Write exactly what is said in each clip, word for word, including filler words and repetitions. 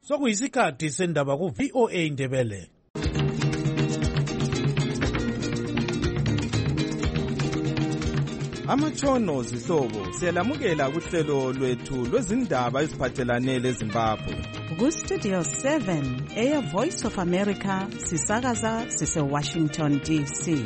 Sokuyisikhathi sendaba ku V O A Ndebele. Amatshono zihlobo siyalamukela kuhlelo lwethu lwezindaba eziphathelane leZimbabwe. Ku Studio seven, Air Voice of America, sisakaza sise Washington D C.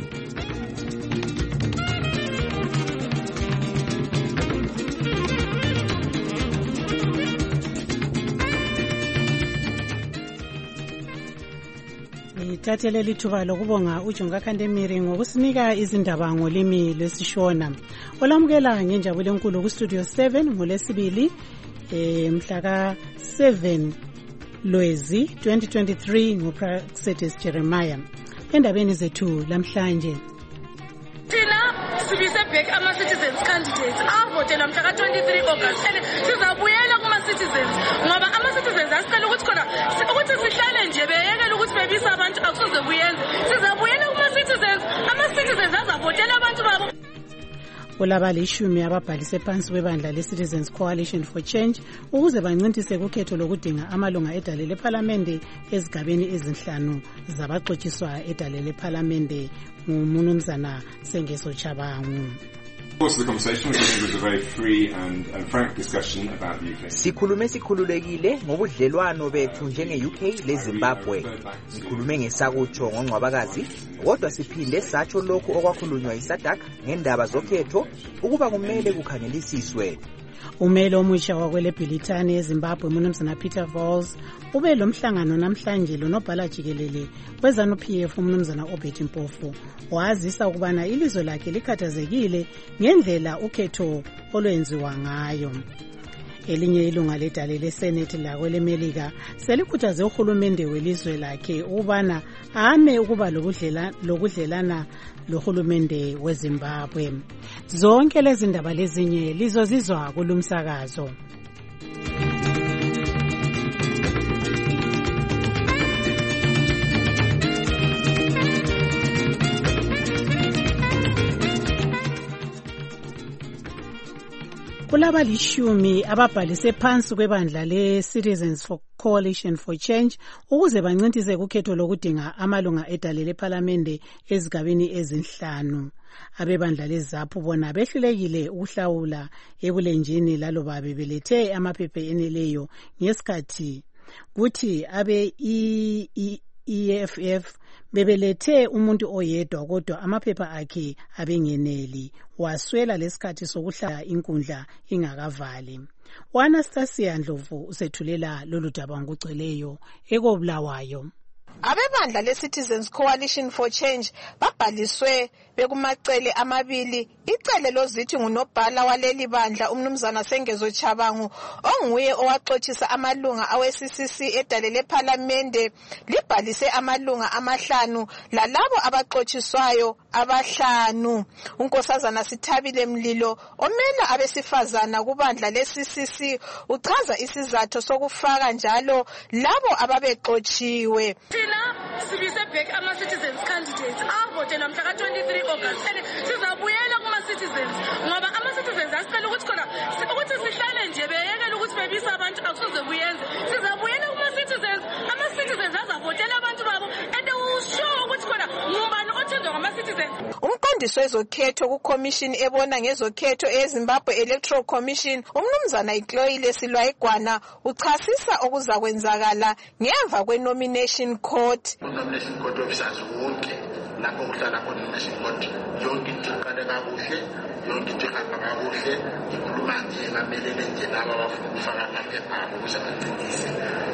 Thathele lithuba lokubonga uJonga Khandemiri ngokusinika izindaba ngolimi lwesishona. Olamukela ngenjabulo enkulu ku Studio seven ngolesibili eh mhla ka seven Lwezi twenty twenty-three nguPraxedes Jeremiah. Endabeni zethu lamhlanje Thina sibise back ama citizens candidates avotela mhla ka twenty-three August and sizabuyela kuma citizens ngoba ama citizens asicela ukuthi khona ukuthi sihlale nje beyekela ukuthi bebisa abantu akusoze buyenze sizabuyela kuma citizens ama citizens azavotela abantu babo. Kulaba lishumi ababhalise phansi kwebandla le-Citizens Coalition for Change ukuze bancintise kukhetho lokudinga amalunga edale lephalamende ezigabeni ezinhlanu zabaxotshiswa edale lephalamende nguMnumzana Sengezo Chabangu. Of course, the conversation was a very free and, and frank discussion about the U K. Sikhulume sikhululekile ngobudlelwano bethu njenge-U K leZimbabwe. Sikhulume ngesakutsho ngongcwabakazi, kodwa siphinde satsho lokhu okwakhulunywa yiSADC ngendaba zokhetho ukuba kumele kukhangelisiswe. Umelo omusha wakwele Bhilithani eZimbabwe uMnumzana Peter Vols ube lo mhlangano namhlanje lonobhala jikelele wezanu P F uMnumzana Obert Mpofu wazisa ukubana ilizwe lakhe likhathazekile ngendlela ukhetho olwenziwa ngayo. Elinye ilunga ledale leSenate lakwelemelika selikhuthaze uhulumende welizwe lakhe ukubana ame ukuba lokudlelana lohulumende weZimbabwe. Zonke lezi ndaba lezinye lizozizwa kulumsakazo. Kulaba lishumi ababhalise phansi kwebandla le-Citizens for Coalition for Change ukuze bancintise kukhetho lokudinga amalunga edale lephalamende ezigabeni ezinhlanu. Abebandla leZAPU bona behlulekile ukuhlawula ebulenjini laloba bebelethe amaphepha eneleyo ngesikhathi kuthi abe E F F bebelethe umuntu oyedwa kodwa amaphepha akhe abengeneli waswela lesikhathi sokuhlala inkundla ingakavali. Anastasia Ndlovu usethulela lolu daba ngokugcweleyo ekobulawayo. Abebandla le-Citizens Coalition for Change babhaliswe bekumacele amabili. Icele lozithi ngunobhala waleli bandla uMnumzana Sengezo Chabangu onguye owaxoxisa amalunga awe-C C C edale lephalamende libhalise amalunga amahlanu lalabo abaxoxiswayo abahlanu. Unkosazana Sithabile Mlilo omela abesifazana kubandla le-C C C uchaza isizathu sokufaka njalo labo ababexoxiwe. Sibise back ama citizens candidates avotela mhla ka twenty-three August and sizabuyela kuma citizens ngoba ama citizens asicela ukuthi khona ukuthi sihlale nje beyekela ukuthi bebisa abantu akusoze buyenze sizabuyela kuma citizens ama citizens azavotela abantu babo and usho ukuthi khona ngubani othandwa ngama citizens. Umqondisi wezokhetho ku commission ebona ngezokhetho eZimbabwe Electoral Commission uMnumzana Ikloile Silwaigwana uchasisa okuzakwenzakala ngemva kwe nomination court. Nomination court officers wonke lapho kuhlala khona nomination court yonke into iqale kakuhle yonke into ihamba kakuhle ikhuluma nje bamelele nje laba abafuna ukufaka amaphepha abo ukuze bagcinise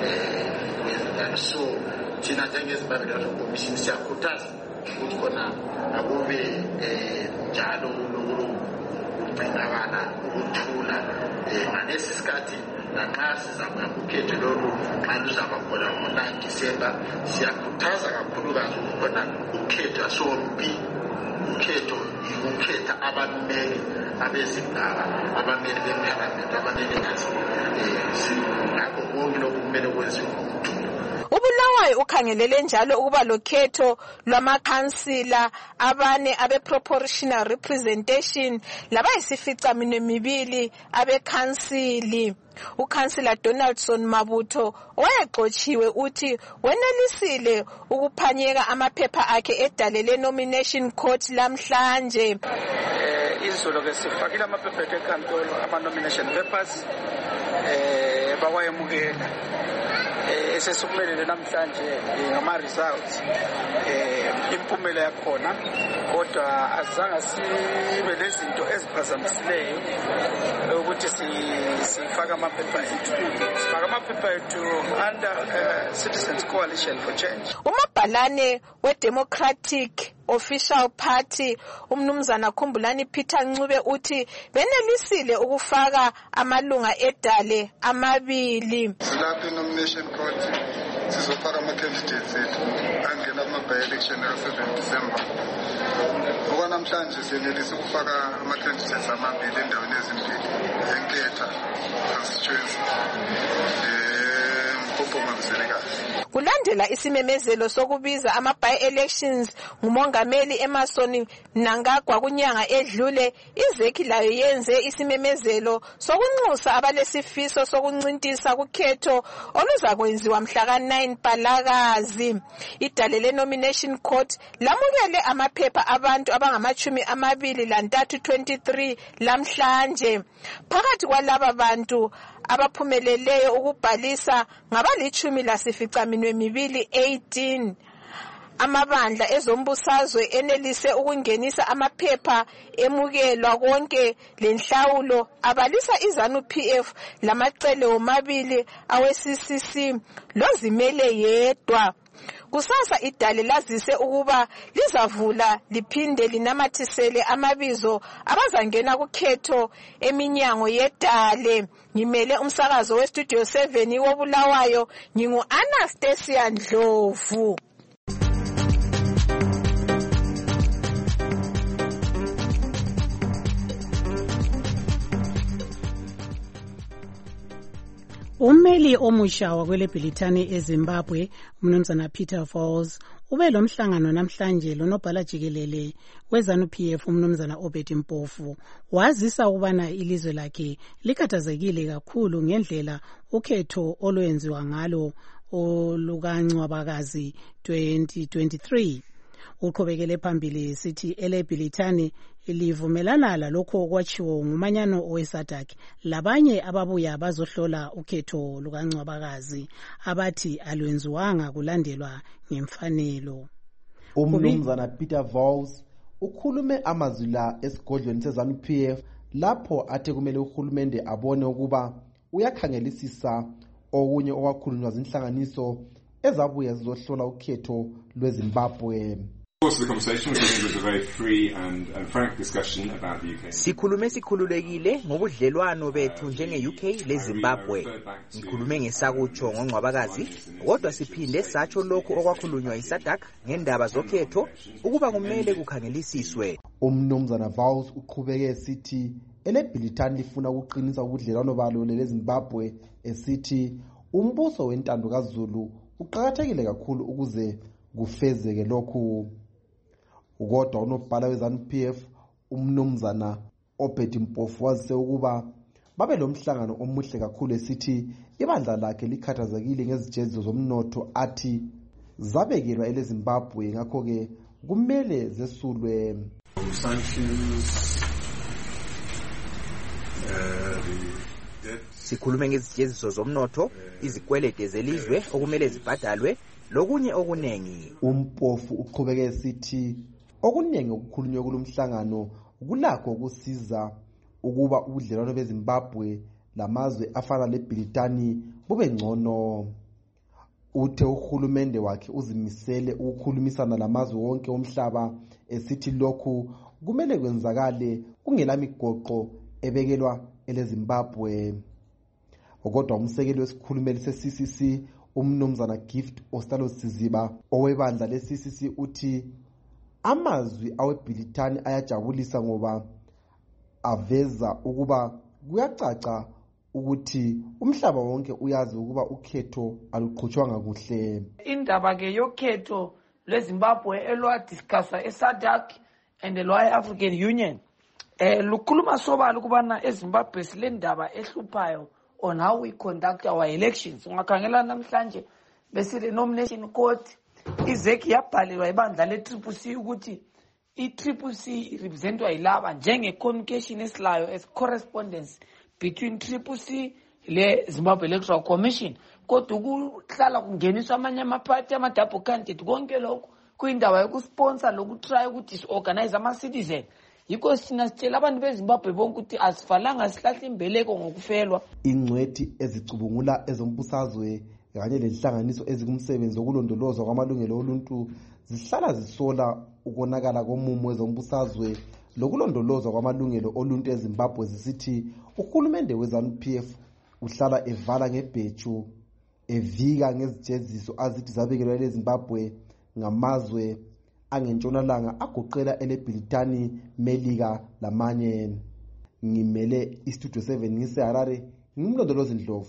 eh so thina njengeZimbabwe Electoral Commission siyakhuthaza ukuthi khona akube eh njalo ukugcinakala ukuthula ngalesi sikhathi lanxa sizabuya kukhetho lolu xa luzaba khona ngo-nine December siyakhuthaza kakhulukazi ukukhona ukhetho asombi ukhetho ukhetha abameli abezindaba abameli bephalamende abanelekazi ngakho konke lokhu kumele kwenziwe ngokuthula. Ubulawa Bulawayo ukhangelele njalo ukuba lokhetho lwamakhansila abane abe-proportional representation labayisifica mibili abekhansili. Ukhansila Donaldson Mabutho owayeqotshiwe uthi wenelisile ukuphanyeka amaphepha akhe edale le-nomination court lamhlanje. Izolo ke sifakile amaphepha ethu enkantolo ama-nomination papers eh bawayemukela eh esesiphumelele namhlanje ngama-results eh impumela yakhona kodwa azange sibe lezinto eziphazamisileyo ukuthi sifaka amaphepha ethu sifaka amaphepha ethu under uh, Citizens Coalition for Change. Umabhalane we-Democratic Official Party umnumzana Khumbulani Peter Ncube uthi benelisile ukufaka amalunga edale amabili. Silapha nomination court sizofaka ama-candidates ethu angena kuma-by-election ka-seven December. Okwanamhlanje senelise ukufaka ama-candidates amabili endaweni ezimbili enketha constituency. Kulandela isimemezelo sokubiza ama-by-elections ngumongameli Emmerson Mnangagwa kunyanga edlule, izeki layo yenze isimemezelo sokunxusa abalesifiso sokuncintisa kukhetho oluzakwenziwa mhla ka nine Mpalakazi. Idale le-nomination court lamukele amaphepha abantu abangamachumi amabili lantathu twenty-three lamhlanje. Phakathi kwalaba bantu abaphumeleleyo ukubhalisa ngabalichumi lasifica minwe mibili eighteen. Amabandla ezombusazwe enelise ukungenisa amaphepha emukelwa konke lenhlawulo abalisa iZANU P F lamacele omabili awe-C C C lozimele yedwa. Kusasa idale lazise ukuba lizavula liphinde linamathisele amabizo abazangena kukhetho eminyango yedale. Ngimele umsakazo we-Studio seven wobulawayo, ngingu-Anastasia Ndlovu. Ummeli omusha wakwele Bhilithani eZimbabwe umnumzana Peter Falls ube lomhlangano namhlanje lonobhala jikelele weZANU P F umnumzana Obed Mpofu wazisa ukubana ilizwe lakhe likhathazekile kakhulu ngendlela ukhetho olwenziwa ngalo olukaNcwabakazi twenty twenty-three. Uqhubekele phambili sithi ele Bhilithani livumelana lalokho okwachiwo ngumanyano oweSADC labanye ababuya bazohlola ukhetho lukaNcwabakazi abathi alwenziwanga kulandelwa ngemfanelo. Umnumzana Peter Falls ukhulume amazwi la esigodlweni seZANU P F lapho athe kumele uhulumende abone ukuba uyakhangelisisa okunye okwakhulunywa zinhlanganiso ezabuya zizohlola ukhetho lweZimbabwe. Sikhulume sikhululekile ngobudlelwano bethu njenge-U K leZimbabwe. Ngikhulume ngesakutsho ngoNcwabakazi, kodwa siphinde satsho lokhu okwakhulunywa yiSADC ngendaba zokhetho ukuba kumele kukhangelisiswe. Umnumzana Falls uqhubeke sithi ele Bhilithani lifuna ukuqinisa ubudlelwano balo leZimbabwe esithi umbuso wentando kaZulu uqhakathekile kakhulu ukuze kufezeke lokhu. Ukodwa unobhala weZANU P F umnumzana Obed Mpofu wazise ukuba babe lomhlangano omuhle kakhulu esithi ibandla lakhe likhathazekile ngezijeziso zomnotho athi zabekelwa eleZimbabwe ngakho ke kumele zesulwe. Sikhulume ngezijeziso zomnotho, izikwelede zelizwe okumele zibhadalwe lokunye okunengi. Umpofu uqhubeke sithi okunengi okukhulunywe kulomhlangano kulakho ukusiza ukuba ubudlelwano beZimbabwe lamazwe afana leBhilithani bube ngcono. Uthe uhulumende wakhe uzimisele ukukhulumisana lamazwe wonke omhlaba esithi lokhu kumele kwenzakale kungela migoqo ebekelwa eleZimbabwe. Kodwa umsekeli wesikhulumeli se-C C C umnumzana Gift Ostalo Siziba owebandla le-C C C uthi amazwi aweBhilithani ayajabulisa ngoba aveza ukuba kuyacaca ukuthi umhlaba wonke uyazi ukuba ukhetho aluqhutshwanga kuhle. Indaba ke yokhetho lweZimbabwe elwadiscussa eSADC and lwa-African Union eh lukhuluma sobala ukubana eZimbabwe sile ndaba ehluphayo on how we conduct our elections. Ungakhangela namhlanje besile nomination court izeki yabhalelwa ibandla le-Triple C ukuthi i-Triple C representwa yilaba njenge-communication esilayo as correspondence between Triple C le Zimbabwe Electoral Commission. Kodwa ukuhlala kungeniswa amanye amaphathi ama-double candidate konke lokho kuyindaba yokusponsor lokutry ukuthi is-organize ama-citizen. Yikho sina sitshela abantu beZimbabwe bonke ukuthi asifalanga sihlahla imbeleko ngokufelwa. Ingcwethi ezicubungula ezombusazwe kanye lenhlanganiso ezikumsebenzi wokulondolozwa kwamalungelo oluntu zihlala zisola ukonakala komumo wezombusazwe lokulondolozwa kwamalungelo oluntu eZimbabwe zisithi uhulumende we-ZANU-P F uhlala evala ngebheju evika ngezijeziso azithi zabekelwa leZimbabwe ngamazwe angentshonalanga agoqela eleBritani, Melika lamanye. Ngimele iStudio seven ngiseHarare, ngimlondolozi Ndlovu.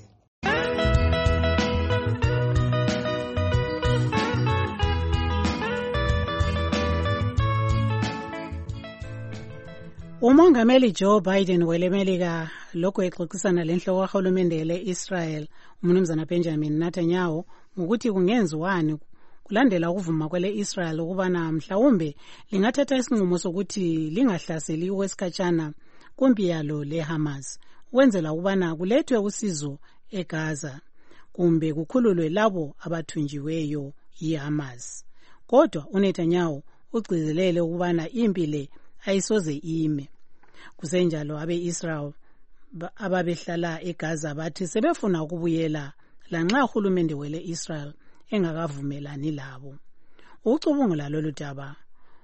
Umongameli Joe Biden welemelika lokho exoxisana lenhloko kahulumende le-Israel umnumzana Benjamin Netanyahu ngokuthi kungenziwani kulandela ukuvuma kwele-Israel ukubana mhlawumbe lingathatha isinqumo sokuthi lingahlaseli okwesikhatshana kumpi yalo le-Hamas ukwenzela ukubana kulethwe usizo eGaza kumbe kukhululwe labo abathunjiweyo yi-Hamas. Kodwa uNetanyahu ugcizelele ukubana impi le ayisoze ime. Kusenjalo abe-Israel ababehlala eGaza bathi sebefuna ukubuyela lanxa uhulumende wele-Israel engakavumelani labo. Ucubungula lolu daba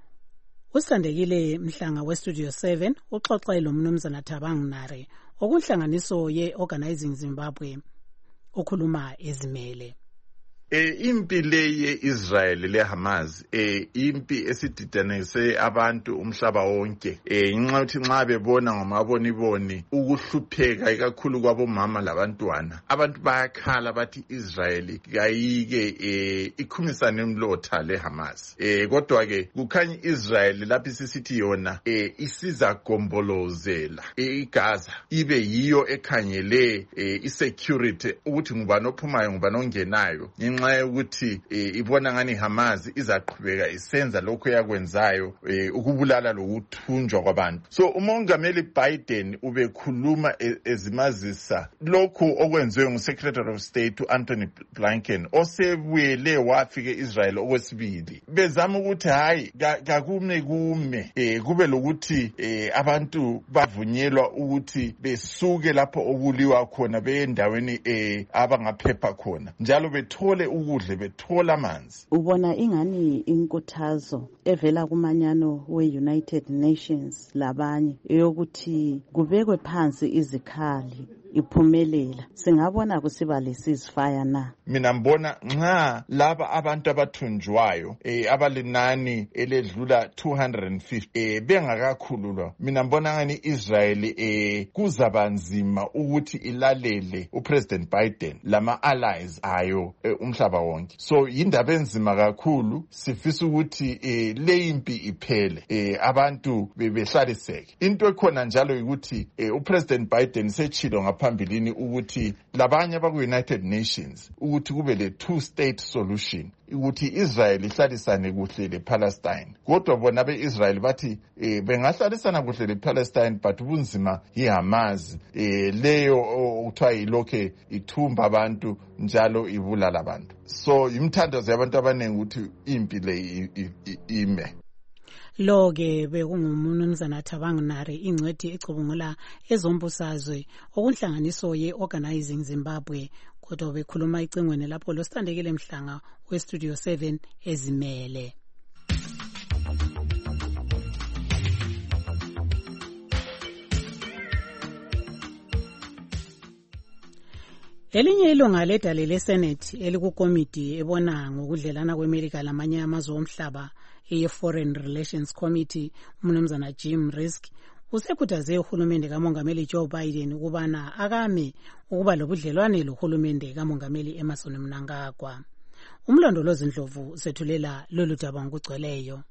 usandekile Mhlanga weStudio seven uxoxele umnumzana Thabang Nare okunhlanganiso ye-Organizing Zimbabwe okhuluma ezimele. E impi le ye-Israel le-Hamas e impi esididanise abantu umhlaba wonke e inxa uthi nxa bebona ngomaboniboni ukuhlupheka ikakhulu kwabomama labantwana abantu bayakhala bathi Israel kayike e ikhumisane umlotha le-Hamas e kodwa ke kukhanya Israel lapho sisithi yona e isiza gombolozela eGaza ibe yiyo ekhangele e isecurity ukuthi ngubani ophumayo ngubani ongenayo ngenxa ukuthi ibona ngani Hamas izaqhubeka isenza lokho yakwenzayo ukubulala lokuthunjwa kwabantu. So umongameli Biden ubekhuluma ezimazisa lokho okwenziwe nguSecretary of State uAnthony Blinken osebuyele wafike Israel okwesibili. Bezama ukuthi hayi kakume kume kube lokuthi abantu bavunyelwa ukuthi besuke lapho okuliwa khona beendaweni abangaphepha khona njalo bethole ukudle bethola amanzi. Ubona ingani inkuthazo evela kumanyano we-United Nations labanye eyokuthi kubekwe phansi izikhali iphumelela singabona kusiba lesizifaya na? Mina mbona nxa laba abantu abathunjwayo eh abalinani eledlula two hundred fifty eh bengakakhululwa mina mbona ngani Israel eh kuzabanzima ukuthi ilalele uPresident Biden lama allies ayo eh, umhlaba wonke. So indaba enzima kakhulu sifisa ukuthi eh le impi iphele eh abantu bebehlaliseke. Into ekhona njalo ukuthi eh, uPresident Biden sechilo phambilini ukuthi labanye abaku-United Nations ukuthi kube le two state solution ukuthi Israel ihlalisane kuhle lePalestine. Kodwa bona beIsrael bathi eh, bengahlalisana kuhle lePalestine but ubunzima yiHamas eh, leyo okuthiwa ilokhe ithumba abantu njalo ibulala abantu. So imthandazo yabantu abaningi ukuthi impi le ime. Lo ke bekungumnumzana Thabang Nare ingcwethi ecubungula ezombusazwe okunhlanganiso ye-Organizing Zimbabwe kodwa bekhuluma icingweni lapho losithandekile Mhlanga weStudio seven ezimele. Elinye ilunga ledale leSenate elikukomiti ebona ngokudlelana kweMelika lamanye amazwe omhlaba ye-Foreign Relations Committee umnumzana Jim Risk usekhuthaze uhulumende kamongameli Joe Biden ukubana akame ukuba lobudlelwane lohulumende kamongameli Emmerson Mnangagwa. Umlondolozi Ndlovu sethulela lolu daba ngokugcweleyo.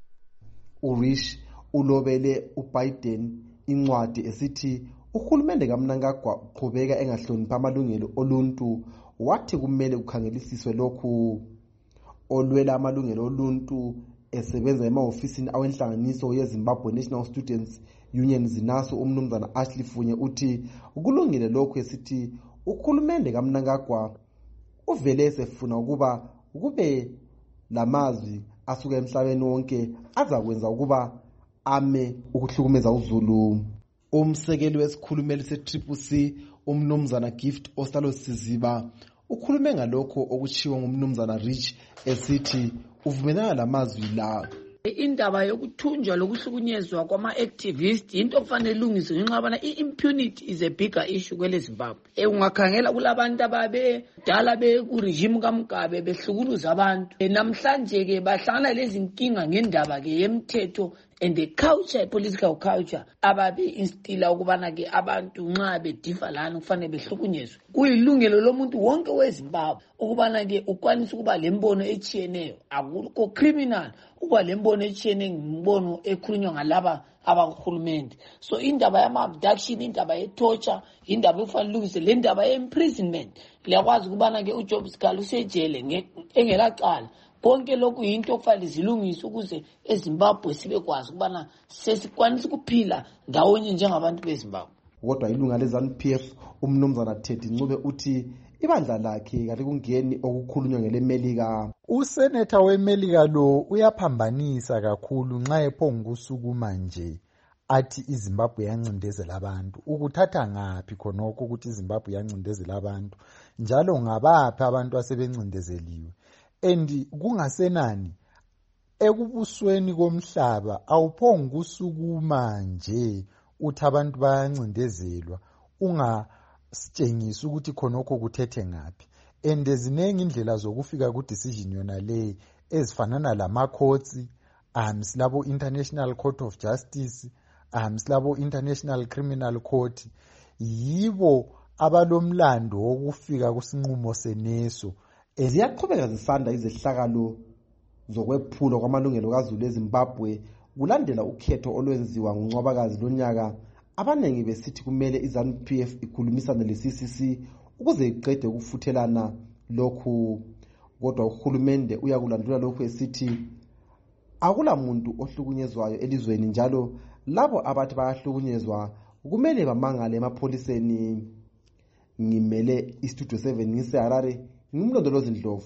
uRish ulobele uBiden incwadi esithi uhulumende kaMnangagwa uqhubeka engahloniphi amalungelo oluntu, wathi kumele kukhangelisiswe lokhu. Olwela amalungelo oluntu esebenza emahofisini awenhlanganiso yeZimbabwe National Students Union ZINASU, umnumzana Ashley Funye uthi ukulungile lokhu esithi uhulumende kaMnangagwa uvele esefuna ukuba kube lamazwi asuka emhlabeni wonke azakwenza ukuba ame ukuhlukumeza uZulu. Umsekeli wesikhulumeli se-Triple C umnumzana Gift Ostalo Siziba ukhulume ngalokho okuchiwa ngumnumzana Rich esithi uvumelana lamazwi la. Indaba yokuthunjwa lokuhlukunyezwa kwama-activist into kufanele ilungiswe ngenxa yobana i-impunity is a bigger issue kwele Zimbabwe. Ungakhangela kulabantu ababe dala be ku-regime kaMugabe behlukuluza abantu. Namhlanje-ke bahlangana lezi nkinga ngendaba-ke yemthetho and the culture, political culture, ababe instila ukubana ke abantu nxa bedifa lana kufanele behlukunyezwe. Kuyilungelo lomuntu wonke weZimbabwe ukubana ke ukwanisa ukuba lembono echiyeneyo, akukho criminal ukuba lembono echiyeneyo ngimbono ekhulunywa ngalaba abakuhulumende. So indaba yama abduction, indaba ye torture, indaba efanele ilungise, le ndaba ye imprisonment. Liyakwazi ukubana ke uJob Sikali usejele engelaqala. Konke lokhu yinto okufanele zilungise ukuze eZimbabwe sibe kwazi ukubana sesikwanisa ukuphila ndawonye njengabantu beZimbabwe. Kodwa ilunga leZANU-P F umnumzana Teddy Ncube uthi ibandla lakhe kali kungeni okukhulunywa ngeleMelika. Useneta weMelika lo uyaphambanisa kakhulu nxa ephonga usukuma nje athi iZimbabwe yancindezela abantu. Ukuthatha ngaphi khonokho ukuthi iZimbabwe yancindezela abantu njalo ngabaphi abantu asebencindezeliwe? And kungasenani ekubusweni komhlaba awuphonga usukuma nje uthi abantu bayancindezelwa ungasitshengisi ukuthi khonokho kuthethe ngaphi. And ezinengi indlela zokufika ku decision yona le ezifanana lama courts, um silabo International Court of Justice, um silabo International Criminal Court, yibo abalomlando wokufika kusinqumo seneso. Ziyaqhubeka zisanda izehlakalo zokwephulwa kwamalungelo kaZulu eZimbabwe kulandela ukhetho olwenziwa nguNcwabakazi lonyaka. Abanengi besithi kumele iZANU-P F ikhulumisane le-C C C ukuze iqede ukufuthelana lokhu. Kodwa uhulumende uyakulandula lokhu esithi akula muntu ohlukunyezwayo elizweni, njalo labo abathi bayahlukunyezwa kumele bamangale emapholiseni. Ngimele iStudio seven ngiseHarare, ngimlondolozi Ndlovu.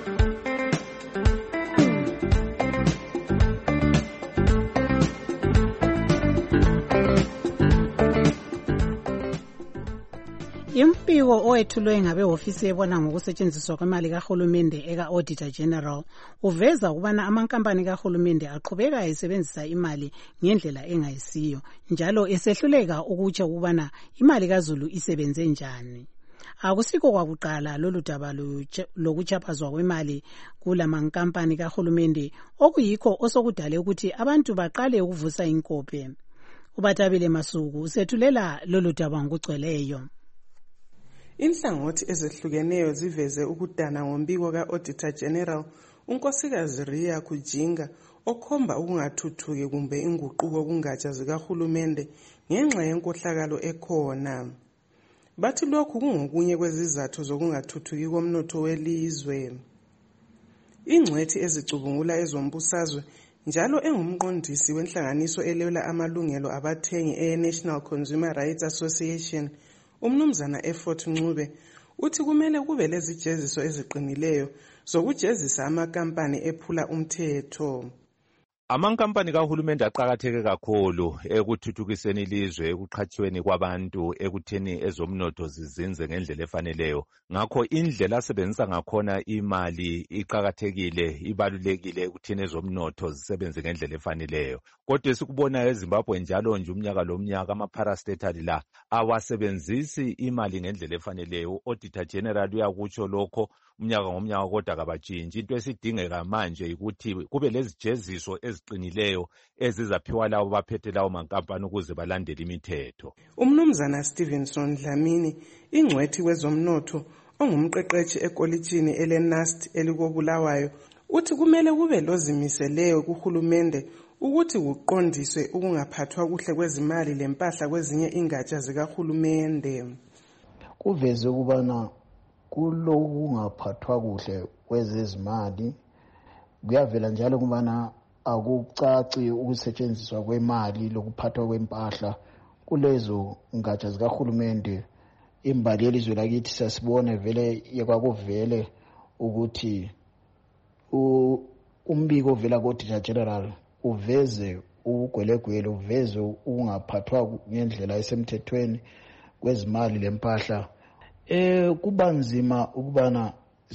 Impiko owethulwe ngabehofisi ebona ngokusetshenziswa kwemali kahulumende eka-Auditor General uveza ukubana amankampani kahulumende aqhubeka esebenzisa imali ngendlela engayisiyo, njalo esehluleka ukutsho ukubana imali kaZulu isebenze njani. Akusiko kwakuqala lolu daba lokuchaphazwa kwemali kulamankampani kahulumende okuyikho osokudale ukuthi abantu baqale ukuvusa inkope. Ubatabile Masuku usethulela lolu daba ngokugcweleyo. Inhlangothi ezehlukeneyo ziveze ukudana ngombiko ka-Auditor General unkosikazi Ria Kujinga okhomba ukungathuthuki kumbe inguquko kungatsha zikahulumende ngenxa yenkohlakalo ekhona. Bathi lokhu kungokunye kwezizathu zokungathuthuki komnotho welizwe. Ingcwethi ezicubungula ezombusazwe njalo engumqondisi wenhlanganiso elwela amalungelo abathengi e-National Consumer Rights Association, umnumzana Effort Ncube uthi kumele kube lezijeziso eziqinileyo zokujezisa amakampani ephula umthetho. Amankampani kahulumende aqakatheke kakhulu ekuthuthukiseni ilizwe, ekuqhatshweni kwabantu, ekutheni ezomnotho zizinze ngendlela efaneleyo. Ngakho indlela asebenzisa ngakhona imali iqakathekile, ibalulekile ekutheni ezomnotho zisebenze ngendlela efaneleyo. Kodwa esikubona eZimbabwe njalo nje umnyaka lomnyaka ama-parastatali la awasebenzisi imali ngendlela efaneleyo. Auditor General uyakutsho lokho umnyaka ngomnyaka, kodwa kabatshintshi. Into esidingeka manje ukuthi kube lezijeziso eziqinileyo ezizaphiwa labo baphethe lawo mankampani ukuze balandele imithetho. Umnumzana Stevenson Dlamini, ingcwethi wezomnotho ongumqeqeshi ekolitshini eleNust elikobulawayo, uthi kumele kube lozimiseleyo kuhulumende ukuthi kuqondiswe ukungaphathwa kuhle kwezimali lempahla kwezinye ingatsha zikahulumende. Kuveze ukubana kulokungaphathwa kuhle kwezezimali kuyavela njalo kubana akucaci ukusetshenziswa kwemali lokuphathwa kwempahla kulezo ngatsha zikahulumende. Imbali yelizwe lakithi sasibone vele yekwakuvele ukuthi umbiko ovela ku-Auditor General uveze ukugwelegwele, uveze ukungaphathwa ngendlela esemthethweni kwezimali lempahla. Eh kuba nzima ukubana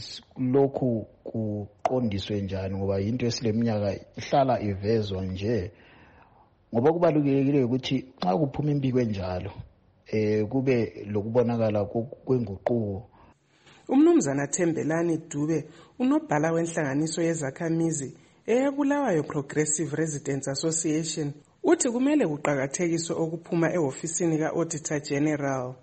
lokhu kuqondiswe njani ngoba into esileminyaka ihlala ivezwa nje, ngoba kubalulekile ukuthi xa kuphuma imbiko enjalo eh kube lokubonakala kwenguquko. Umnumzana Thembelani Dube, unobhala wenhlanganiso yezakhamizi eyabulawayo Progressive Residents Association, uthi kumele kuqhakathekiswe okuphuma ehofisini ka-Auditor General.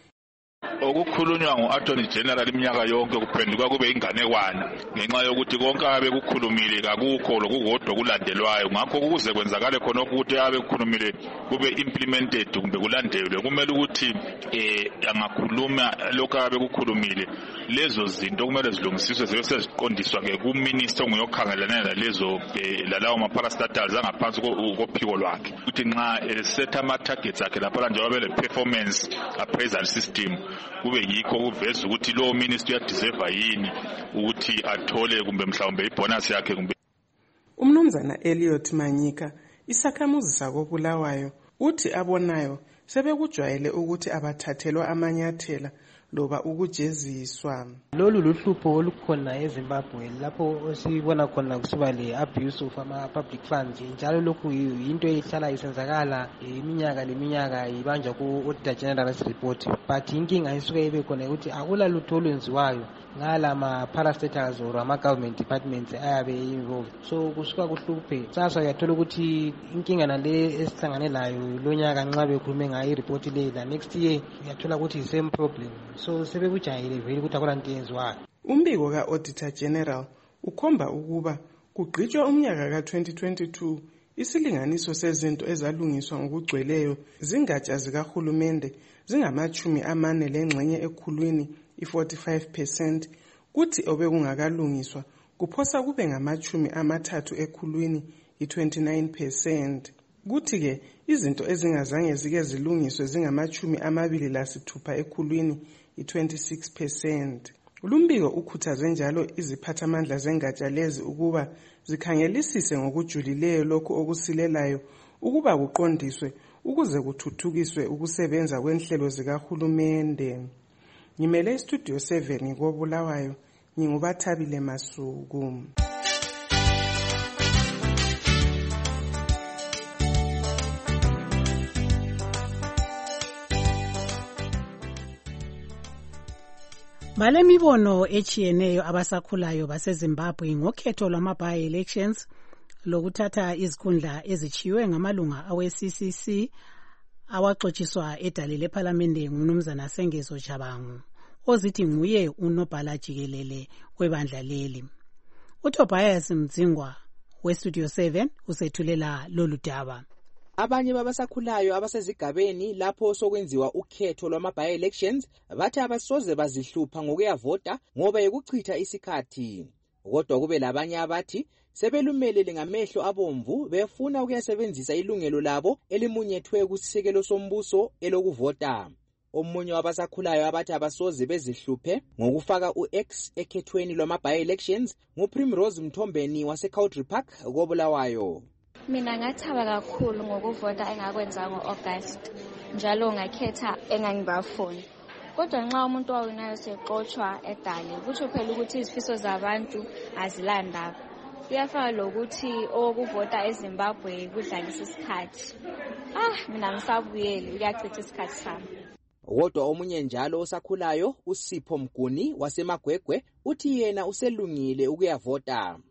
Okukhulunywa ngu-Attorney General iminyaka yonke kuphenduka kube inganekwana ngenxa yokuthi konke abe kukhulumile kakukho lokukodwa kulandelwayo. Ngakho ukuze kwenzakale khona ukuthi abe kukhulumile kube implemented kumbe kulandelwe, kumele ukuthi eh angakhuluma lokho abe kukhulumile lezo zinto kumele zilungisiswe zibe seziqondiswa ke kuminister onguyokhangelana nalezo lalawo maparastatals angaphansi kophiko lwakhe, ukuthi nxa esetha ama targets akhe lapha njengoba le performance appraisal system kube yikho kuveza ukuthi lo ministry uyadeserve yini ukuthi athole kumbe mhlawumbe ibonus yakhe kumbe. Umnumzana Elliot Manyika, isakhamuzi sakobulawayo, uthi abonayo sebekujwayele ukuthi abathathelwa amanyathela loba ukujeziswa. Lolu luhlupho olukhona eZimbabwe lapho sibona khona kusuba le abuse of ama public funds, njalo lokhu into ehlala isenzakala iminyaka leminyaka ibanjwa ku Auditor General's report, but inkinga isuke ibe khona ukuthi akula lutho olwenziwayo ngala ma parastatals or ama government departments ayabe involved, so kusuka kuhluphe. Sasa uyathola ukuthi inkinga nale esihlangane layo lonyaka nxa bekhulume ngayo report le la next year uyathola ukuthi same problem, so sebekujayele vele ukuthi akulanto yenziwayo. Umbiko ka-Auditor General ukhomba ukuba kugqitshwa umnyaka ka twenty twenty-two isilinganiso sezinto ezalungiswa ngokugcweleyo zingatsha zikahulumende zingamachumi amane lengxenye ekhulwini i-forty-five percent, kuthi obekungakalungiswa kuphosa kube ngamachumi amathathu ekhulwini i-twenty-nine percent. Kuthi ke izinto ezingazange zike zilungiswe zingamachumi amabili lasithupha ekhulwini i-twenty-six percent. Lumbiko ukhuthaze njalo iziphathamandla zengatsha lezi ukuba zikhangelisise ngokujulileyo lokho okusilelayo ukuba kuqondiswe ukuze kuthuthukiswe ukusebenza kwenhlelo zikahulumende. Ngimele istudio seven ngikobulawayo, ngingubathabile Masuku. Bale mibono echiyeneyo abasakhulayo baseZimbabwe ngokhetho lwama by-elections lokuthatha izikhundla ezichiwe ngamalunga awe-C C C awaxotshiswa edale lePhalamende ngumnumzana Sengezo Chabangu ozithi nguye unobhala jikelele webandla leli. uTobias Mdzingwa weStudio seven usethulela lolu daba. Abanye babasakhulayo abasezigabeni lapho sokwenziwa ukhetho lwama by-elections bathi abasoze bazihlupha ngokuyavota ngoba ekuchitha isikhathi. Kodwa kube labanye abathi sebelumelele ngamehlo abomvu befuna ukuyasebenzisa ilungelo labo elimunyethwe kusisekelo sombuso elokuvota. Omunye wabasakhulayo abathi abasoze bezihluphe ngokufaka u-X ekhethweni lwama by-elections nguPrimrose Mthombeni waseCountry Park kobulawayo. Mina ngathaba kakhulu ngokuvota engakwenza ngo-August, njalo ngakhetha engangibafuni. Kodwa nxa umuntu wawinayo sexoxwa edale, kutsho phela ukuthi izifiso zabantu azilandaba. Kuyafaka lokuthi okuvota eZimbabwe kudlalisa isikhathi. Ah, mina ngisabuyele ukuyachitha isikhathi sami. Kodwa omunye njalo osakhulayo uSipho Mguni waseMagwegwe uthi yena uselungile ukuyavota.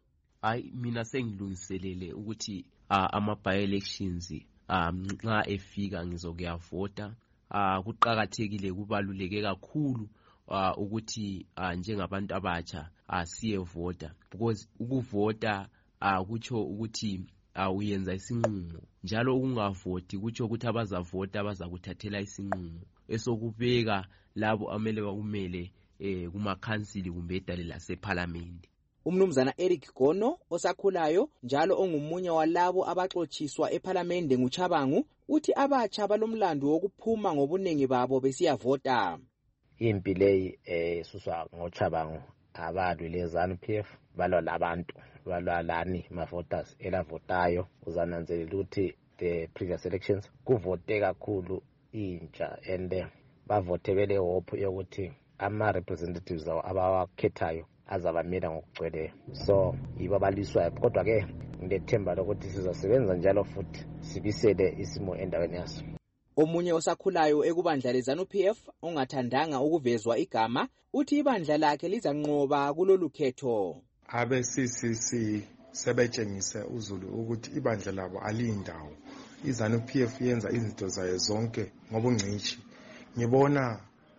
hayi mina sengilungiselele ukuthi uh, ama by-elections um nxa efika ngizokuyavota. Uh, kuqakathekile kubaluleke kakhulu uh, ukuthi uh, njengabantu abatsha uh, siyevota because ukuvota uh, kutsho ukuthi uh, uyenza isinqumo, njalo ukungavoti kutsho ukuthi abazavota bazakuthathela isinqumo esokubeka labo amele bakumele eh, kumakhansili kumbe edale lasephalamende. Umnumzana Eric Gono osakhulayo njalo ongumunye walabo abaxotshiswa ephalamende nguChabangu uthi abatsha balomlando wokuphuma ngobunengi babo besiyavota. Impi leyi eh suswa ngoChabangu abalwi leZANU P F balwa labantu balwa lani ma-voters elavotayo. Uzananzelela ukuthi the previous elections kuvote kakhulu intsha and bavote bele hope yokuthi ama representatives abawakhethayo azabamela ngokugcweleyo, so yibo abaliswayo. Kodwa ke ngithemba lokuthi sizosebenza njalo futhi sibisele isimo endaweni yaso. Omunye osakhulayo ekubandla leZANU P F ongathandanga ukuvezwa igama uthi ibandla lakhe lizanqoba kulolu khetho. Abe C C C sebetshengise uZulu ukuthi ibandla labo alindawo. IZANU P F yenza izinto zayo zonke ngobungcishi. Ngibona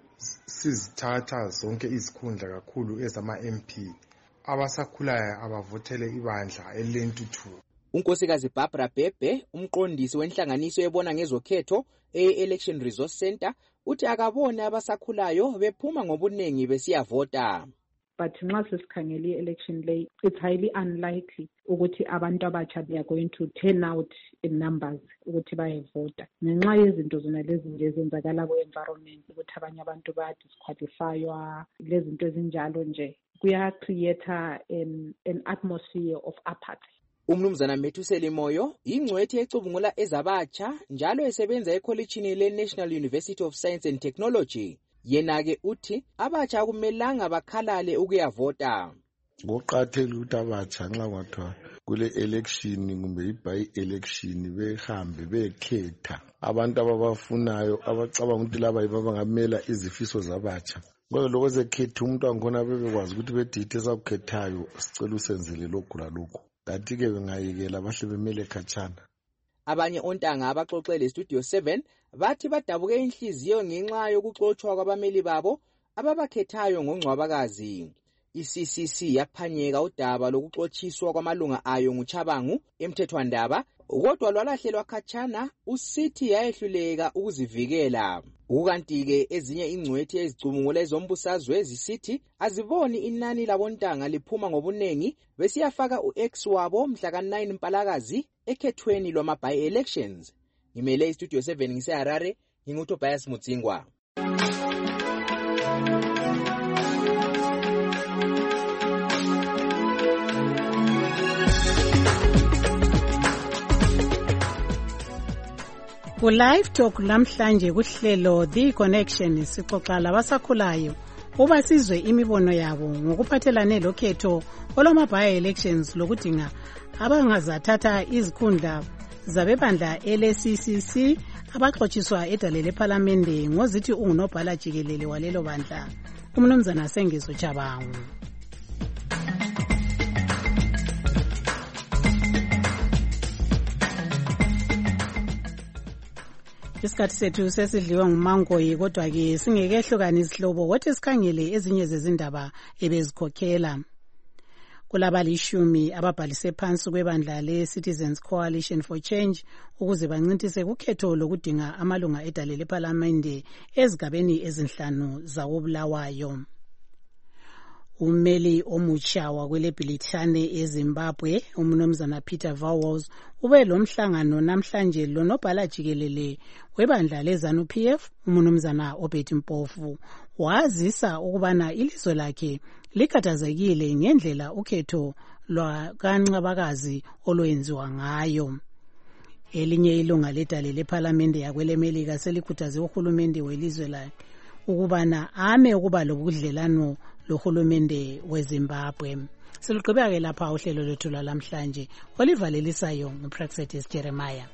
sizithatha zonke izikhundla kakhulu ezama M P abasakhulayo abavotele ibandla elentuthu. Unkosikazi Barbara Bebe, umqondisi wenhlanganiso ebona ngezokhetho e-Election Resource Center, uthi akabone abasakhulayo bephuma ngobunengi besiyavota. But nxa sesikhangele i-election lay, it's highly unlikely ukuthi abantu abatsha they are going to turn out in numbers ukuthi bayevota. Ngenxa yezinto zona lezi nje ezenzakala kwe-environment ukuthi abanye abantu bayadisqualifywa, lezi zinto ezinjalo nje kuya-create an, an atmosphere of apathy. Umnumzana Methuseli Moyo ingcwethi ecubungula ezabatsha njalo esebenza ekholejini le-National University of Science and Technology. Yena-ke uthi abatsha akumelanga bakhalale ukuyavota. Ngoqathela ukuthi abatsha nxa kwathiwa kule election kumbe i-by-election behambe bekhetha abantu ababafunayo abacabanga ukuthi laba yibo abangamela izifiso zabatsha. Ngoba lokho sekhetha umuntu wangikhona bebekwazi ukuthi bedithe sakukhethayo sicela usenzele lokhu lalokhu. Kanti-ke bengayekela bahle bemele khatshana. Abanye ontanga abaxoxele Studio seven bathi badabuke inhliziyo ngenxa yokuxotshwa kwabameli babo ababakhethayo ngongcwabakazi. I-C C C yaphanyeka udaba lokuxotshiswa kwamalunga ayo nguChabangu emthethwandaba, kodwa lwalahlelwa khatshana usithi yayehluleka ukuzivikela. Ukanti-ke ezinye ingcwethi ezicubungula ezombusazwe zisithi aziboni inani labontanga liphuma ngobunengi besiyafaka u-X wabo mhla ka nine Mpalakazi ekhethweni lwama by-elections. Ngimele iStudio seven ngiseHarare, nginguTobias Mutsingwa. Ku live talk lamhlanje kuhlelo The Connection sixoxa labasakhulayo uba sizwe imibono yabo ngokuphathelane lokhetho olwama by-elections lokudinga abangazathatha izikhundla zabebandla ele-C C C abaxotshiswa edale lephalamende ngozithi ungunobhala jikelele walelo bandla umnumzana Sengezo Chabangu. Isikhathi sethu sesidliwa ngumangoyi, kodwa ke singekehlukana isihlobo wothi sikhangele ezinye zezindaba ebezikhokhela. Kulabalishumi ababhalise phansi kwebandla le-Citizens Coalition for Change ukuze bancintise kukhetho lokudinga amalunga edale lephalamende ezigabeni ezinhlanu zawo Bulawayo. Umeli omutsha wakwelebhilithane eZimbabwe umnumzana Peter Vowels ube lomhlangano namhlanje lonobhala jikelele webandla leZANU P F umnumzana Obert Mpofu wazisa ukubana ilizwe lakhe likhathazekile ngendlela ukhetho lwakaNcabakazi olwenziwa ngayo. Elinye ilunga ledale lephalamende yakwelemelika selikhuthaze uhulumende welizwe lakhe ukubana ame ukuba lobudlelano lohulumende weZimbabwe. Siluqhubeka lapha uhlelo lwethu lamhlanje olivalelisayo nguPraxetis Jeremiah.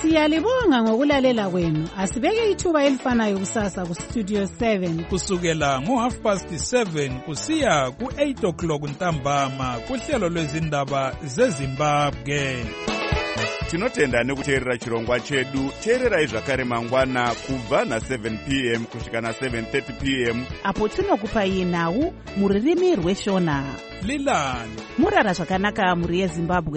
Siyalibonga ngokulalela kwenu. Asibeke ithuba elifanayo kusasa ku Studio seven. Kusukela ngo half past seven kusiya ku eight o'clock ntambama kuhlelo lwezindaba zeZimbabwe. Tinotenda nekuteerera chirongwa chedu. Teererai zvakare mangwana kubva na seven p m kusvika na seven thirty p m apo tinokupai nhau muririmi rweshona. Lilani murara zvakanaka muri yeZimbabwe.